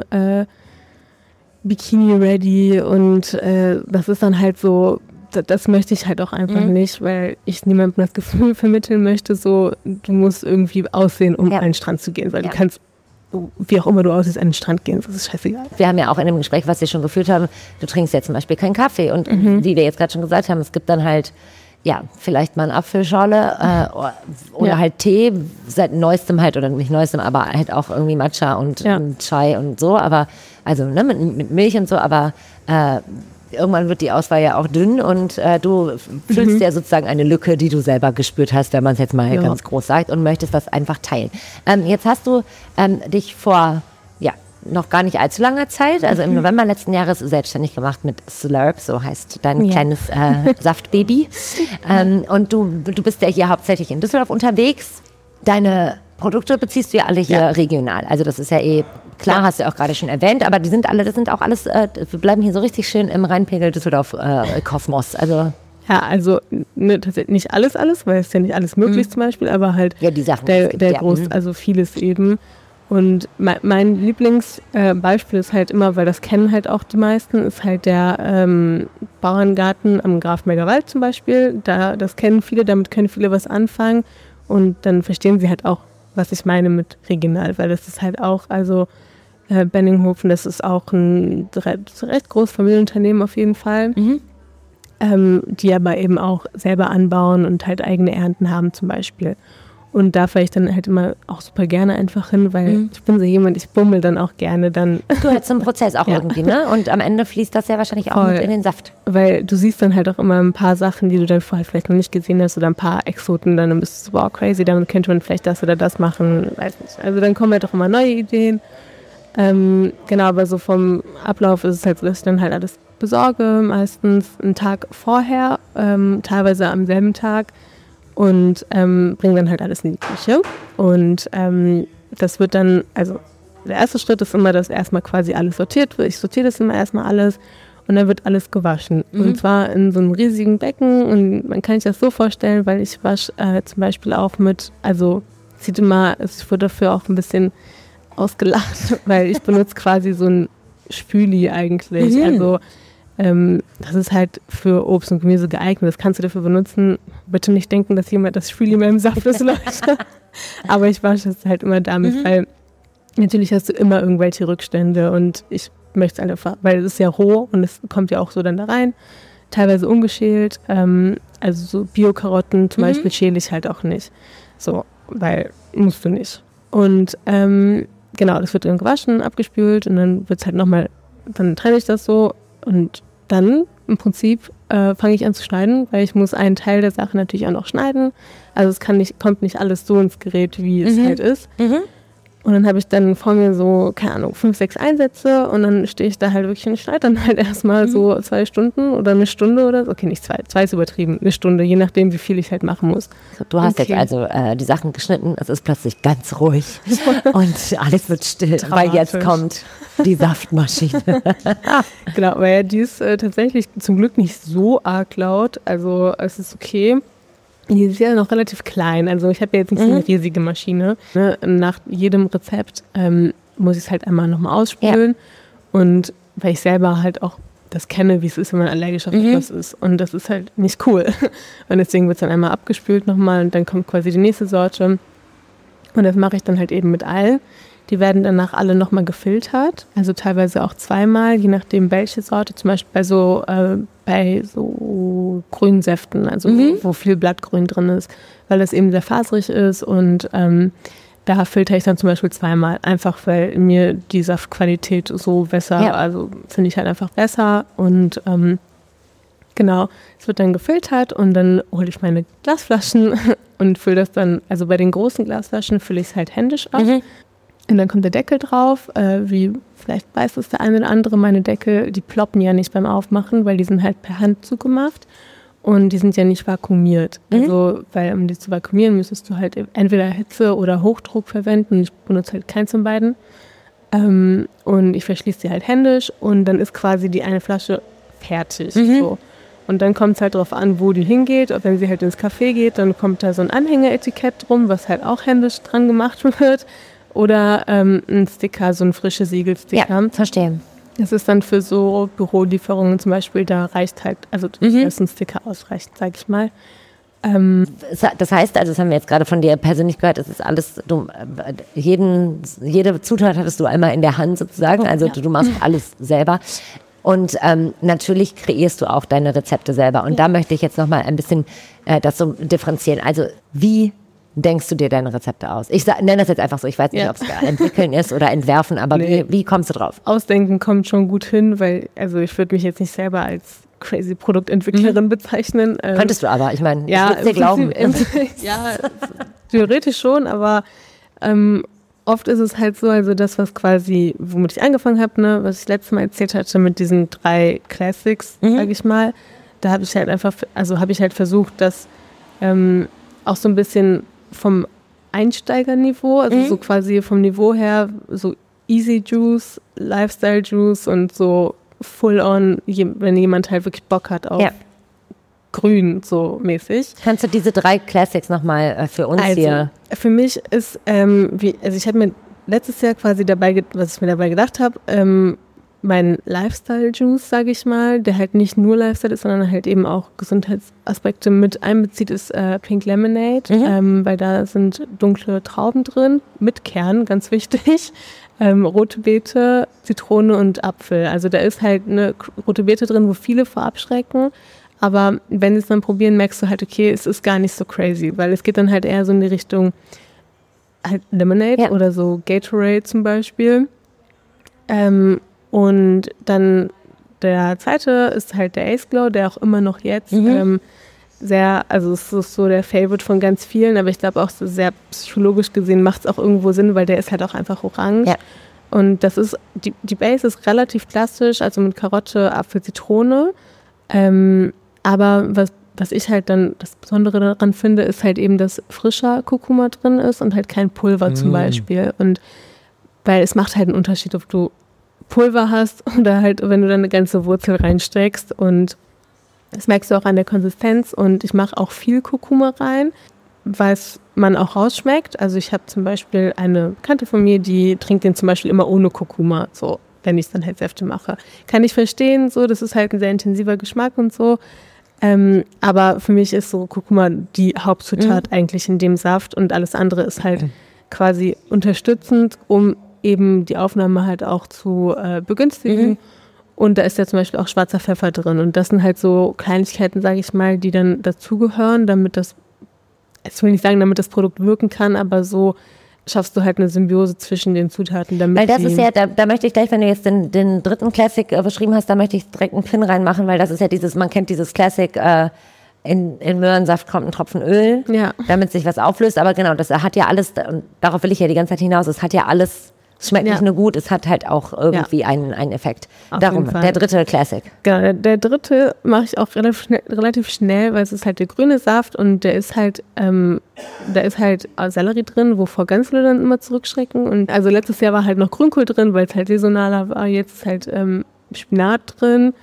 Bikini Ready und das ist dann halt so, das möchte ich halt auch einfach nicht, weil ich niemandem das Gefühl vermitteln möchte, so du musst irgendwie aussehen, um an den Strand zu gehen, weil du kannst, wie auch immer du aussiehst, an den Strand gehen, das ist scheißegal. wir haben ja auch in dem Gespräch, was wir schon geführt haben, du trinkst ja zum Beispiel keinen Kaffee und wie wir jetzt gerade schon gesagt haben, es gibt dann halt vielleicht mal eine Apfelschorle oder halt Tee, seit neuestem halt, oder nicht neuestem, aber halt auch irgendwie Matcha und Chai und so, aber, also ne, mit Milch und so, aber irgendwann wird die Auswahl ja auch dünn und du füllst ja sozusagen eine Lücke, die du selber gespürt hast, wenn man es jetzt mal ganz groß sagt und möchtest das einfach teilen. Jetzt hast du dich vor noch gar nicht allzu langer Zeit, also im November letzten Jahres selbstständig gemacht mit Slurp, so heißt dein kleines Saftbaby. Und du bist ja hier hauptsächlich in Düsseldorf unterwegs. Deine Produkte beziehst du ja alle hier regional. Also das ist ja klar, hast du auch gerade schon erwähnt, aber das sind auch alles, wir bleiben hier so richtig schön im Rheinpegel Düsseldorf Kosmos. Also ja, also tatsächlich nicht alles, weil es ist ja nicht alles möglich zum Beispiel, aber halt die Sachen, der Groß, also vieles eben. Und mein Lieblingsbeispiel ist halt immer, weil das kennen halt auch die meisten, ist halt der Bauerngarten am Grafenberger Wald zum Beispiel. Das kennen viele, damit können viele was anfangen und dann verstehen sie halt auch, was ich meine mit regional, weil das ist halt auch, also Benninghofen, das ist auch ein recht großes Familienunternehmen auf jeden Fall, die aber eben auch selber anbauen und halt eigene Ernten haben zum Beispiel. Und da fahre ich dann halt immer auch super gerne einfach hin, weil ich bin so jemand, ich bummel dann auch gerne dann. Du halt zum Prozess auch irgendwie, ne? Und am Ende fließt das ja wahrscheinlich auch mit in den Saft. Weil du siehst dann halt auch immer ein paar Sachen, die du dann vorher vielleicht noch nicht gesehen hast oder ein paar Exoten, dann bist du so, wow, crazy, damit könnte man vielleicht das oder das machen, weiß nicht. Also dann kommen halt auch immer neue Ideen. Genau, aber so vom Ablauf ist es halt so, dass ich dann halt alles besorge, meistens einen Tag vorher, teilweise am selben Tag. Und bringen dann halt alles in die Küche. Und das wird dann, also der erste Schritt ist immer, dass erstmal quasi alles sortiert wird. Ich sortiere das immer erstmal alles und dann wird alles gewaschen. Und zwar in so einem riesigen Becken. Und man kann sich das so vorstellen, weil ich wasche zum Beispiel auch mit, also ich wurde dafür auch ein bisschen ausgelacht, weil ich benutze quasi so ein Spüli eigentlich. Also das ist halt für Obst und Gemüse geeignet. Das kannst du dafür benutzen. Bitte nicht denken, dass jemand das Spüli in meinem Saft ist, Leute. Aber ich wasche es halt immer damit, weil natürlich hast du immer irgendwelche Rückstände und ich möchte es einfach, weil es ist ja roh und es kommt ja auch so dann da rein. Teilweise ungeschält. Also so Bio-Karotten zum Beispiel schäle ich halt auch nicht. So, weil musst du nicht. Und genau, das wird dann gewaschen, abgespült und dann wird es halt nochmal, dann trenne ich das so. Und dann im Prinzip fange ich an zu schneiden, weil ich muss einen Teil der Sache natürlich auch noch schneiden. Also es kommt nicht alles so ins Gerät, wie es halt ist. Und dann habe ich dann vor mir so, keine Ahnung, 5, 6 Einsätze und dann stehe ich da halt wirklich und schneide dann halt erstmal so 2 Stunden oder eine Stunde oder so. Okay, nicht 2, 2 ist übertrieben, eine Stunde, je nachdem, wie viel ich halt machen muss. Du hast jetzt also die Sachen geschnitten, es ist plötzlich ganz ruhig und alles wird still, weil jetzt kommt die Saftmaschine. Genau, weil die ist tatsächlich zum Glück nicht so arg laut, also es ist okay. Die ist ja noch relativ klein, also ich habe ja jetzt nicht so eine riesige Maschine. Ne? Nach jedem Rezept muss ich es halt einmal nochmal ausspülen und weil ich selber halt auch das kenne, wie es ist, wenn man allergisch auf etwas ist. Und das ist halt nicht cool. Und deswegen wird es dann einmal abgespült nochmal und dann kommt quasi die nächste Sorte. Und das mache ich dann halt eben mit allen. Die werden danach alle nochmal gefiltert, also teilweise auch zweimal, je nachdem welche Sorte, zum Beispiel bei so grünen Säften, also wo viel Blattgrün drin ist, weil das eben sehr faserig ist und da filtere ich dann zum Beispiel zweimal, einfach weil mir die Saftqualität so besser, also finde ich halt einfach besser und genau, es wird dann gefiltert und dann hole ich meine Glasflaschen und fülle das dann, also bei den großen Glasflaschen fülle ich es halt händisch ab. Und dann kommt der Deckel drauf, wie vielleicht weiß es der eine oder andere, meine Deckel, die ploppen ja nicht beim Aufmachen, weil die sind halt per Hand zugemacht und die sind ja nicht vakuumiert. Also, weil um die zu vakuumieren, müsstest du halt entweder Hitze oder Hochdruck verwenden. Ich benutze halt keins von beiden. Und ich verschließe sie halt händisch und dann ist quasi die eine Flasche fertig. So. Und dann kommt es halt darauf an, wo die hingeht. Und wenn sie halt ins Café geht, dann kommt da so ein Anhängeetikett drum, was halt auch händisch dran gemacht wird. Oder ein Sticker, so ein frischer Siegelsticker. Ja, verstehe. Das ist dann für so Bürolieferungen zum Beispiel, da reicht halt, also dass ein Sticker ausreicht, sag ich mal. Das heißt, also das haben wir jetzt gerade von dir persönlich gehört, es ist alles, jede Zutat hattest du einmal in der Hand sozusagen, also du machst alles selber. Und natürlich kreierst du auch deine Rezepte selber. Und da möchte ich jetzt nochmal ein bisschen das so differenzieren. Also wie denkst du dir deine Rezepte aus? Ich nenne das jetzt einfach so, ich weiß nicht, ob es entwickeln ist oder entwerfen, aber wie kommst du drauf? Ausdenken kommt schon gut hin, weil also ich würde mich jetzt nicht selber als crazy Produktentwicklerin bezeichnen. Könntest du aber, ich meine, ich ja, würde dir glauben. Ja, theoretisch schon, aber oft ist es halt so, also das, was quasi, womit ich angefangen habe, ne, was ich letztes Mal erzählt hatte mit diesen 3 Classics, sage ich mal, da habe ich halt einfach, also habe ich halt versucht, das auch so ein bisschen vom Einsteigerniveau, also so quasi vom Niveau her, so Easy Juice, Lifestyle Juice und so full on, wenn jemand halt wirklich Bock hat auf grün, so mäßig. Kannst du diese 3 Classics nochmal für uns hier? Für mich ist, also ich habe mir letztes Jahr quasi was ich mir dabei gedacht habe, mein Lifestyle-Juice, sage ich mal, der halt nicht nur Lifestyle ist, sondern halt eben auch Gesundheitsaspekte mit einbezieht, ist Pink Lemonade, weil da sind dunkle Trauben drin, mit Kern, ganz wichtig, rote Beete, Zitrone und Apfel. Also da ist halt eine rote Beete drin, wo viele vor abschrecken, aber wenn sie es dann probieren, merkst du halt, okay, es ist gar nicht so crazy, weil es geht dann halt eher so in die Richtung halt Lemonade oder so Gatorade zum Beispiel. Und dann der zweite ist halt der Ace Glow, der auch immer noch jetzt also es ist so der Favorite von ganz vielen, aber ich glaube auch so sehr psychologisch gesehen macht es auch irgendwo Sinn, weil der ist halt auch einfach orange. Ja. Und das ist, die Base ist relativ klassisch, also mit Karotte, Apfel, Zitrone. Aber was ich halt dann das Besondere daran finde, ist halt eben, dass frischer Kurkuma drin ist und halt kein Pulver zum Beispiel. Und weil es macht halt einen Unterschied, ob du Pulver hast oder halt, wenn du dann eine ganze Wurzel reinsteckst, und das merkst du auch an der Konsistenz. Und ich mache auch viel Kurkuma rein, was man auch rausschmeckt. Also ich habe zum Beispiel eine Bekannte von mir, die trinkt den zum Beispiel immer ohne Kurkuma, so, wenn ich es dann halt Säfte mache. Kann ich verstehen, so, das ist halt ein sehr intensiver Geschmack und so. Aber für mich ist so Kurkuma die Hauptzutat eigentlich in dem Saft, und alles andere ist halt quasi unterstützend, um eben die Aufnahme halt auch zu begünstigen. Und da ist ja zum Beispiel auch schwarzer Pfeffer drin. Und das sind halt so Kleinigkeiten, sage ich mal, die dann dazugehören, damit das, ich will nicht sagen, damit das Produkt wirken kann, aber so schaffst du halt eine Symbiose zwischen den Zutaten. Damit weil das ist ja, da möchte ich gleich, wenn du jetzt den dritten Classic beschrieben hast, da möchte ich direkt einen Pin reinmachen, weil das ist ja dieses, man kennt dieses Classic, in Möhrensaft kommt ein Tropfen Öl, damit sich was auflöst. Aber genau, das hat ja alles, und darauf will ich ja die ganze Zeit hinaus, es hat ja alles, es schmeckt nicht nur gut, es hat halt auch irgendwie einen Effekt. Auf Darum, der dritte Classic. Genau, der dritte mache ich auch relativ schnell, weil es ist halt der grüne Saft, und da ist halt Sellerie drin, wovor ganz viele dann immer zurückschrecken. Und also letztes Jahr war halt noch Grünkohl drin, weil es halt saisonaler war. Jetzt ist halt Spinat drin,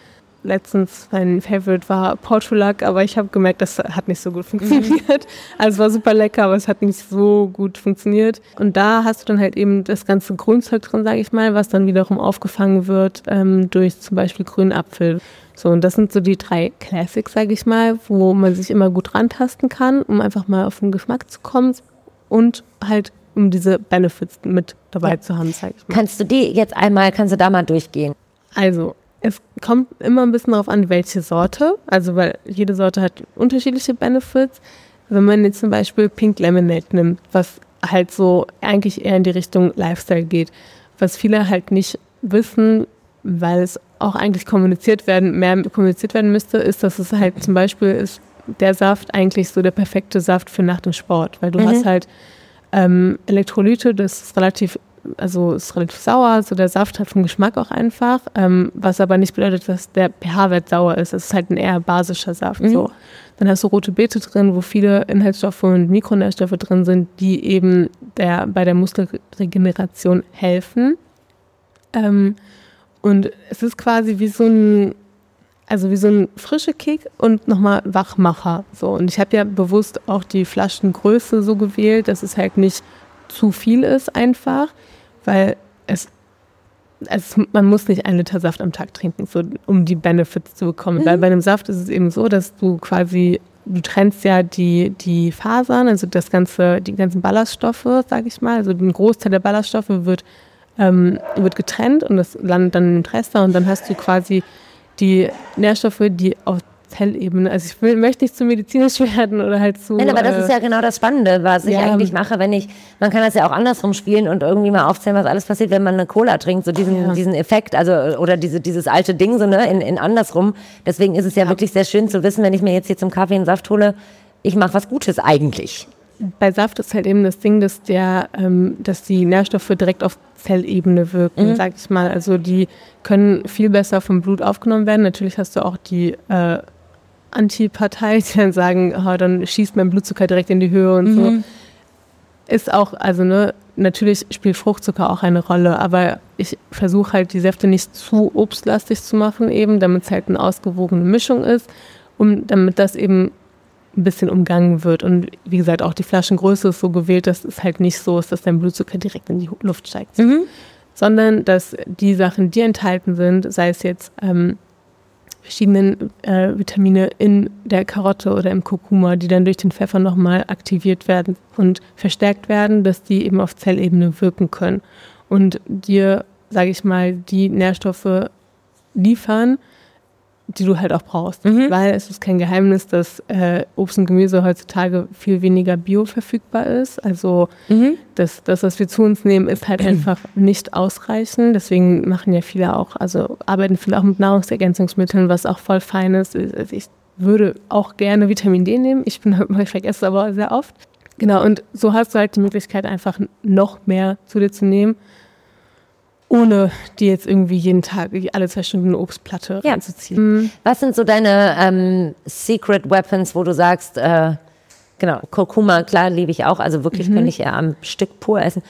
letztens, mein Favorite war Portulak, aber ich habe gemerkt, das hat nicht so gut funktioniert. Also es war super lecker, aber es hat nicht so gut funktioniert. Und da hast du dann halt eben das ganze Grünzeug drin, sage ich mal, was dann wiederum aufgefangen wird durch zum Beispiel grünen Apfel. So, und das sind so die 3 Classics, sage ich mal, wo man sich immer gut rantasten kann, um einfach mal auf den Geschmack zu kommen und halt um diese Benefits mit dabei zu haben, sage ich mal. Kannst du da mal durchgehen? Also, es kommt immer ein bisschen darauf an, welche Sorte, also weil jede Sorte hat unterschiedliche Benefits. Wenn man jetzt zum Beispiel Pink Lemonade nimmt, was halt so eigentlich eher in die Richtung Lifestyle geht, was viele halt nicht wissen, weil es auch eigentlich mehr kommuniziert werden müsste, ist, dass es halt zum Beispiel ist der Saft eigentlich so der perfekte Saft für nach dem Sport, weil du hast halt Elektrolyte, das ist relativ sauer, so der Saft hat vom Geschmack auch einfach, was aber nicht bedeutet, dass der pH-Wert sauer ist. Es ist halt ein eher basischer Saft. So. Dann hast du rote Beete drin, wo viele Inhaltsstoffe und Mikronährstoffe drin sind, die eben bei der Muskelregeneration helfen. Und es ist quasi wie so ein frischer Kick und nochmal Wachmacher. So. Und ich habe ja bewusst auch die Flaschengröße so gewählt, dass es halt nicht zu viel ist einfach, weil man muss nicht 1 Liter Saft am Tag trinken, so, um die Benefits zu bekommen. Weil bei einem Saft ist es eben so, dass du trennst ja die Fasern, also die ganzen Ballaststoffe, sage ich mal, also ein Großteil der Ballaststoffe wird getrennt und das landet dann im Trester und dann hast du quasi die Nährstoffe, die auf Zellebene, also ich möchte nicht zu medizinisch werden oder halt zu... Nein, aber das ist ja genau das Spannende, was ich eigentlich mache, man kann das ja auch andersrum spielen und irgendwie mal aufzählen, was alles passiert, wenn man eine Cola trinkt, so diesen Effekt, also oder dieses alte Ding so, ne, in andersrum. Deswegen ist es ja wirklich sehr schön zu wissen, wenn ich mir jetzt hier zum Kaffee einen Saft hole, ich mache was Gutes eigentlich. Bei Saft ist halt eben das Ding, dass die Nährstoffe direkt auf Zellebene wirken, sag ich mal. Also die können viel besser vom Blut aufgenommen werden. Natürlich hast du auch die Antipartei, die dann sagen, dann schießt mein Blutzucker direkt in die Höhe und so. Ist auch, also natürlich spielt Fruchtzucker auch eine Rolle, aber ich versuche halt die Säfte nicht zu obstlastig zu machen eben, damit es halt eine ausgewogene Mischung ist, damit das eben ein bisschen umgangen wird. Und wie gesagt, auch die Flaschengröße ist so gewählt, dass es halt nicht so ist, dass dein Blutzucker direkt in die Luft steigt. Sondern dass die Sachen, die enthalten sind, sei es jetzt verschiedene Vitamine in der Karotte oder im Kurkuma, die dann durch den Pfeffer nochmal aktiviert werden und verstärkt werden, dass die eben auf Zellebene wirken können und dir, sage ich mal, die Nährstoffe liefern, die du halt auch brauchst. Weil es ist kein Geheimnis, dass Obst und Gemüse heutzutage viel weniger bio verfügbar ist. Also das, was wir zu uns nehmen, ist halt einfach nicht ausreichend. Deswegen arbeiten viele auch mit Nahrungsergänzungsmitteln, was auch voll fein ist. Ich würde auch gerne Vitamin D nehmen. Ich vergesse es aber sehr oft. Genau, und so hast du halt die Möglichkeit, einfach noch mehr zu dir zu nehmen, ohne die jetzt irgendwie jeden Tag, alle 2 Stunden eine Obstplatte reinzuziehen. Was sind so deine Secret Weapons, wo du sagst, Kurkuma, klar, liebe ich auch, also wirklich könnte ich eher am Stück pur essen.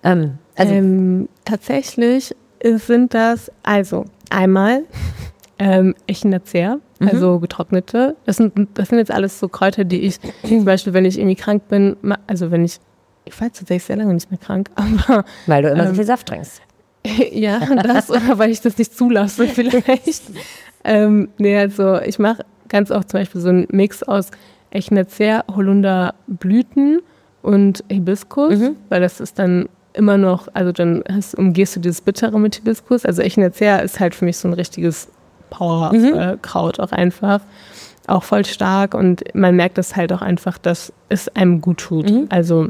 Tatsächlich sind das, also einmal Echinacea, also getrocknete. Das sind jetzt alles so Kräuter, die ich, zum Beispiel, wenn ich irgendwie krank bin, ich war tatsächlich sehr lange nicht mehr krank, aber... Weil du immer so viel Saft trinkst. Ja, das oder weil ich das nicht zulasse vielleicht. Also ich mache ganz oft zum Beispiel so einen Mix aus Echinacea, Holunderblüten und Hibiskus, weil das ist dann immer noch, also dann umgehst du dieses Bittere mit Hibiskus. Also Echinacea ist halt für mich so ein richtiges Power-Kraut auch einfach. Auch voll stark und man merkt das halt auch einfach, dass es einem gut tut. Also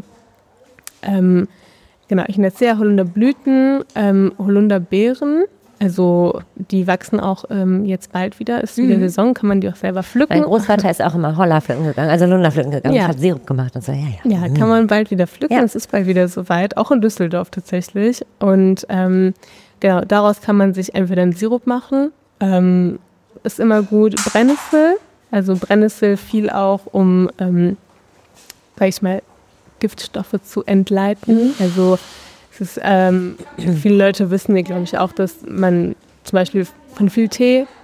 genau, Echinacea, Holunderblüten, Holunderbeeren, also die wachsen auch jetzt bald wieder, ist wieder Saison, kann man die auch selber pflücken. Mein Großvater ist auch immer Holla pflücken gegangen, also Holunder pflücken gegangen, hat Sirup gemacht und so, Ja, kann man bald wieder pflücken, es ist bald wieder soweit, auch in Düsseldorf tatsächlich. Und genau, daraus kann man sich entweder einen Sirup machen, ist immer gut, Brennnessel, also Brennnessel viel auch, um, sag ich mal, Giftstoffe zu entleiten. Also es ist, viele Leute wissen ja, glaube ich, auch, dass man zum Beispiel von viel Tee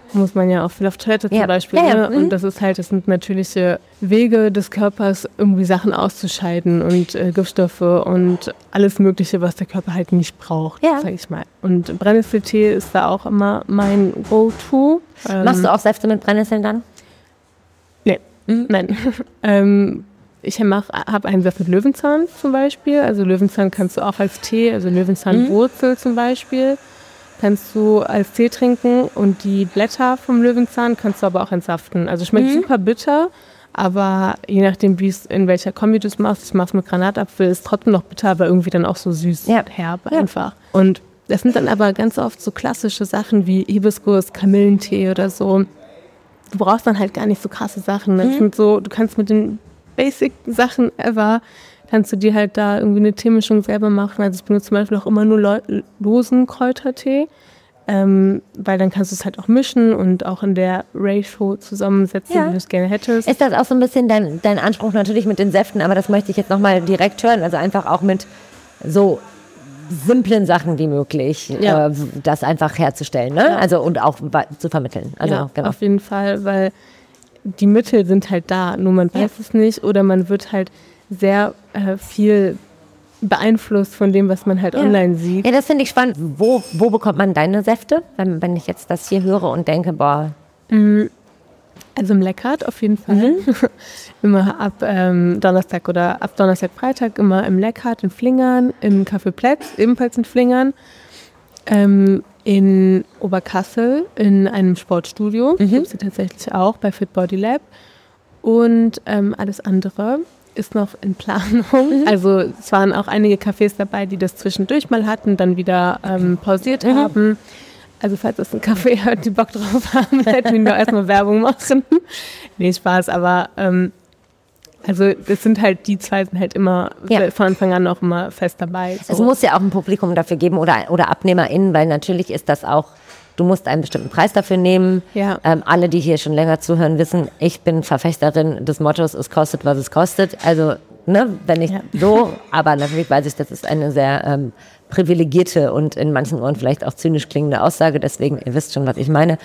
muss man ja auch viel auf Toilette zum Beispiel. Ja. Ne? Und das sind natürliche Wege des Körpers, irgendwie Sachen auszuscheiden und Giftstoffe und alles Mögliche, was der Körper halt nicht braucht, sag ich mal. Und Brennnesseltee ist da auch immer mein Go-To. Machst du auch Säfte mit Brennnesseln dann? Nee, nein. Ich habe einen Saft mit Löwenzahn zum Beispiel. Also Löwenzahn kannst du auch als Tee, also Löwenzahnwurzel zum Beispiel, kannst du als Tee trinken und die Blätter vom Löwenzahn kannst du aber auch entsaften. Also schmeckt super bitter, aber je nachdem, in welcher Kombi du es machst, ich mache es mit Granatapfel, ist trotzdem noch bitter, aber irgendwie dann auch so süß und herb einfach. Und das sind dann aber ganz oft so klassische Sachen wie Hibiskus, Kamillentee oder so. Du brauchst dann halt gar nicht so krasse Sachen. Das sind so, du kannst mit den Basic-Sachen ever, kannst du dir halt da irgendwie eine Teemischung selber machen. Also ich benutze zum Beispiel auch immer nur losen Kräutertee, weil dann kannst du es halt auch mischen und auch in der Ratio zusammensetzen, wie du es gerne hättest. Ist das auch so ein bisschen dein Anspruch natürlich mit den Säften, aber das möchte ich jetzt nochmal direkt hören, also einfach auch mit so simplen Sachen wie möglich, das einfach herzustellen, ne? Ja. Also und auch zu vermitteln. Also, genau. Auf jeden Fall, weil die Mittel sind halt da, nur man weiß es nicht oder man wird halt sehr viel beeinflusst von dem, was man halt online sieht. Ja, das finde ich spannend. Wo bekommt man deine Säfte, wenn ich jetzt das hier höre und denke, boah. Also im Leckert auf jeden Fall. Immer ab Donnerstag oder ab Donnerstag, Freitag immer im Leckert in Flingern, im Café Plätz, ebenfalls in Flingern. In Oberkassel in einem Sportstudio, gibt es tatsächlich auch bei Fit Body Lab. Und alles andere ist noch in Planung. Also es waren auch einige Cafés dabei, die das zwischendurch mal hatten, dann wieder pausiert haben. Also falls es ein Café hört, die Bock drauf haben, hätten wir nur erstmal Werbung machen. Nee, Spaß, aber also das sind halt, die zwei sind halt immer von Anfang an auch immer fest dabei. So. Es muss ja auch ein Publikum dafür geben oder AbnehmerInnen, weil natürlich ist das auch, du musst einen bestimmten Preis dafür nehmen. Ja. Alle, die hier schon länger zuhören, wissen, ich bin Verfechterin des Mottos, es kostet, was es kostet. Also, ne, wenn ich so, aber natürlich weiß ich, das ist eine sehr privilegierte und in manchen Ohren vielleicht auch zynisch klingende Aussage, deswegen, ihr wisst schon, was ich meine.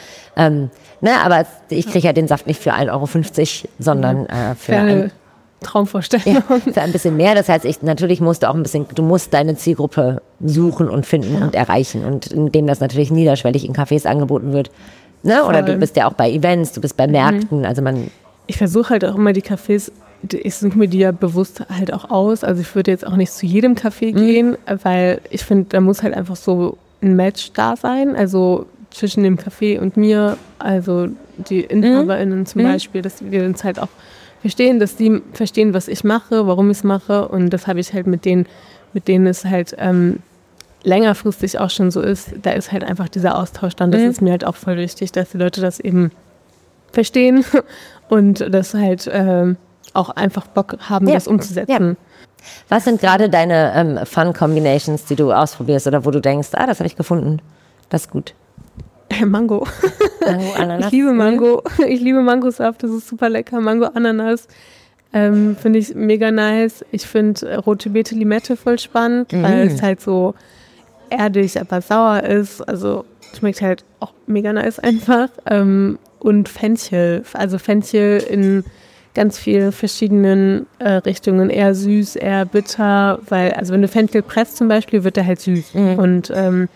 Aber ich kriege ja den Saft nicht für 1,50 €, sondern für Traumvorstellung. Ja, für ein bisschen mehr. Das heißt, natürlich musst du auch du musst deine Zielgruppe suchen und finden und erreichen. Und indem das natürlich niederschwellig in Cafés angeboten wird. Ne? Oder du bist ja auch bei Events, du bist bei Märkten. Also ich versuche halt auch immer die Cafés, ich suche mir die ja bewusst halt auch aus. Also ich würde jetzt auch nicht zu jedem Café gehen, weil ich finde, da muss halt einfach so ein Match da sein. Also zwischen dem Café und mir, also die InhaberInnen zum Beispiel, dass wir uns halt auch verstehen, dass die verstehen, was ich mache, warum ich es mache, und das habe ich halt mit denen es halt längerfristig auch schon so ist, da ist halt einfach dieser Austausch dann, das ist mir halt auch voll wichtig, dass die Leute das eben verstehen und das halt auch einfach Bock haben, das umzusetzen. Ja. Was sind gerade deine Fun-Combinations, die du ausprobierst oder wo du denkst, das habe ich gefunden, das ist gut? Mango. Ananas. Ich liebe Mango. Ich liebe Mangosaft, das ist super lecker. Mango, Ananas finde ich mega nice. Ich finde rote Beete, Limette voll spannend, weil es halt so erdig, aber sauer ist. Also schmeckt halt auch mega nice einfach. Und Fenchel. Also Fenchel in ganz vielen verschiedenen Richtungen. Eher süß, eher bitter. Weil, also wenn du Fenchel presst zum Beispiel, wird der halt süß. Und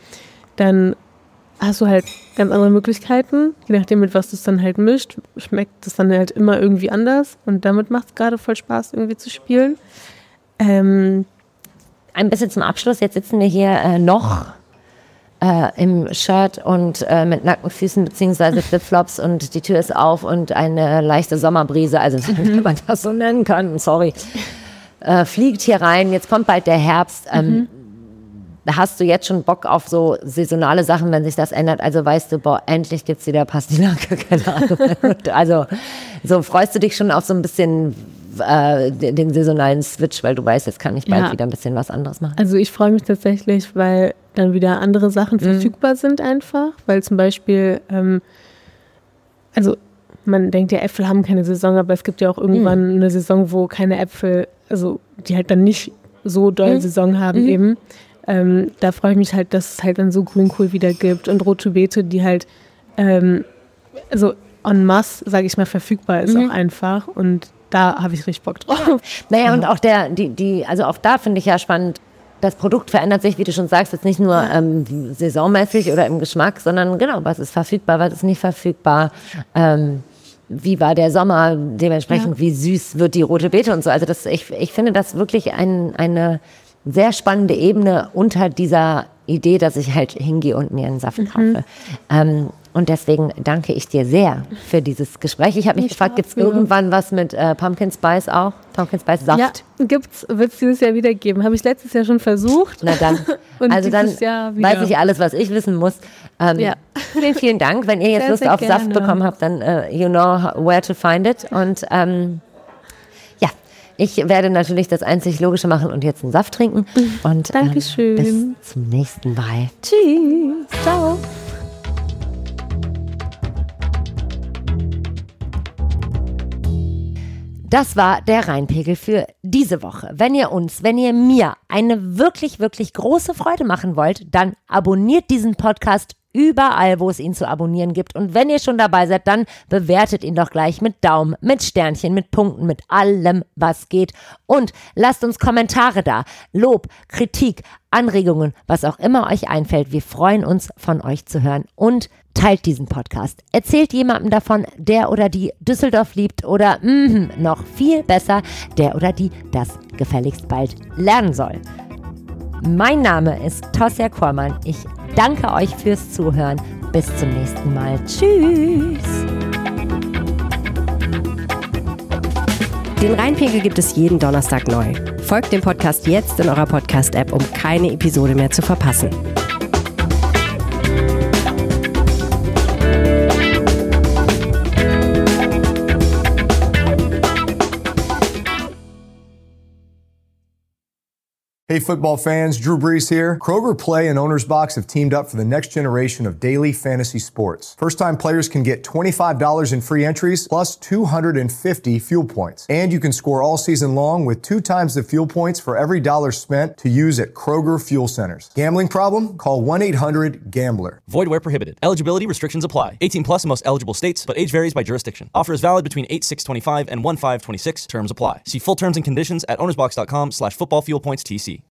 dann hast du halt ganz andere Möglichkeiten. Je nachdem, mit was du es dann halt mischt, schmeckt es dann halt immer irgendwie anders. Und damit macht es gerade voll Spaß, irgendwie zu spielen. Ein bisschen zum Abschluss. Jetzt sitzen wir hier noch im Shirt und mit nackten Füßen beziehungsweise Flipflops und die Tür ist auf und eine leichte Sommerbrise, also wenn man das so nennen kann, sorry, fliegt hier rein. Jetzt kommt bald der Herbst. Hast du jetzt schon Bock auf so saisonale Sachen, wenn sich das ändert? Also weißt du, endlich gibt's wieder Pastinake, keine Ahnung. Also so freust du dich schon auf so ein bisschen den saisonalen Switch, weil du weißt, jetzt kann ich bald wieder ein bisschen was anderes machen. Also ich freue mich tatsächlich, weil dann wieder andere Sachen verfügbar sind einfach. Weil zum Beispiel, also man denkt ja, Äpfel haben keine Saison, aber es gibt ja auch irgendwann eine Saison, wo keine Äpfel, also die halt dann nicht so doll Saison haben eben. Da freue ich mich halt, dass es halt dann so Grünkohl wieder gibt und rote Beete, die halt also en masse, sage ich mal, verfügbar ist auch einfach und da habe ich richtig Bock drauf. Naja, und auch also auch da finde ich ja spannend, das Produkt verändert sich, wie du schon sagst, jetzt nicht nur saisonmäßig oder im Geschmack, sondern genau, was ist verfügbar, was ist nicht verfügbar, wie war der Sommer, dementsprechend wie süß wird die rote Beete und so. Also ich finde das wirklich eine sehr spannende Ebene unter dieser Idee, dass ich halt hingehe und mir einen Saft kaufe. Und deswegen danke ich dir sehr für dieses Gespräch. Ich habe mich gefragt, gibt es irgendwann was mit Pumpkin Spice auch? Pumpkin Spice Saft? Ja, wird es dieses Jahr wieder geben. Habe ich letztes Jahr schon versucht. Na dann. Und also dann weiß ich alles, was ich wissen muss. Vielen Dank. Wenn ihr jetzt Lust auf Saft bekommen habt, dann you know where to find it. Und ich werde natürlich das einzig Logische machen und jetzt einen Saft trinken. Und Dankeschön. Bis zum nächsten Mal. Tschüss. Ciao. Das war der Rheinpegel für diese Woche. Wenn ihr mir eine wirklich, wirklich große Freude machen wollt, dann abonniert diesen Podcast überall, wo es ihn zu abonnieren gibt. Und wenn ihr schon dabei seid, dann bewertet ihn doch gleich mit Daumen, mit Sternchen, mit Punkten, mit allem, was geht. Und lasst uns Kommentare da. Lob, Kritik, Anregungen, was auch immer euch einfällt. Wir freuen uns, von euch zu hören. Und teilt diesen Podcast. Erzählt jemandem davon, der oder die Düsseldorf liebt oder noch viel besser, der oder die das gefälligst bald lernen soll. Mein Name ist Tosja Kormann. Ich danke euch fürs Zuhören. Bis zum nächsten Mal. Tschüss. Den Rheinpegel gibt es jeden Donnerstag neu. Folgt dem Podcast jetzt in eurer Podcast-App, um keine Episode mehr zu verpassen. Hey football fans, Drew Brees here. Kroger Play and Owner's Box have teamed up for the next generation of daily fantasy sports. First-time players can get $25 in free entries plus 250 fuel points. And you can score all season long with 2 times the fuel points for every dollar spent to use at Kroger Fuel Centers. Gambling problem? Call 1-800-GAMBLER. Void where prohibited. Eligibility restrictions apply. 18 plus in most eligible states, but age varies by jurisdiction. Offer is valid between 8/6/25 and 1/5/26. Terms apply. See full terms and conditions at ownersbox.com/footballfuelpointstc.